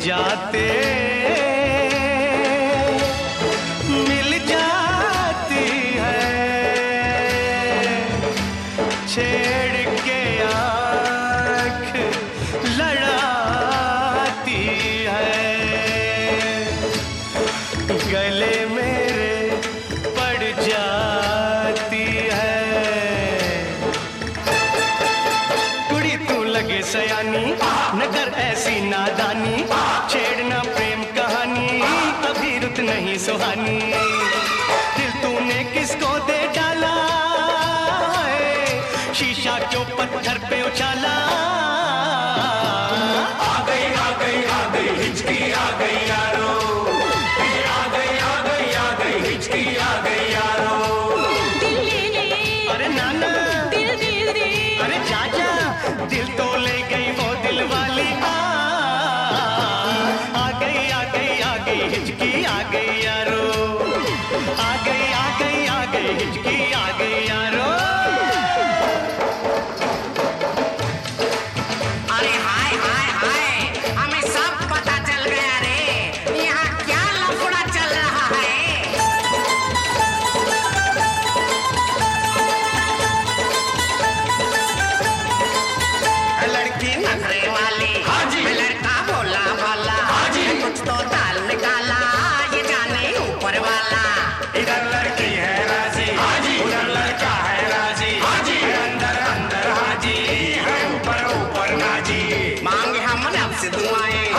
जाते मिल जाती है, छेड़ के आँख लड़ाती है, गले मेरे पड़ जाती है। कुड़ी तू लगे सयानी, न कर ऐसी नादानी, छेड़ना प्रेम कहानी, अभी रुत नहीं सुहानी। दिल तूने किसको दे डाला है, शीशा क्यों पत्थर पे उछाला। आ गई आ गई आ गई हिचकी आ गई यारो, आ गई आ गई आ गई हिचकी आ गई यारो। दिल ले ले, अरे नाना, दिल दिल दे, अरे चाचा, दिल तो ले गई वो दिल वाली। आ गई आ गई आ गई हिचकी आ गई यारो, आ गई आ गई आ गई हिचकी आ गई यारो। अरे हाय हाय हाय, हमें सब पता चल गया रे, यहाँ क्या लफड़ा चल रहा है। लड़की नखरे वाली, हाँ जी। लड़का भोला भाला, हाँ जी। कुछ तो दाल निकाला, ये जाने ऊपर वाला। इधर लड़की है राजी, हाँ जी। उधर लड़का है राजी, हाँ जी। अंदर अंदर हाजी है, ऊपर ऊपर नाजी। मांगे हम रब से दुआएं,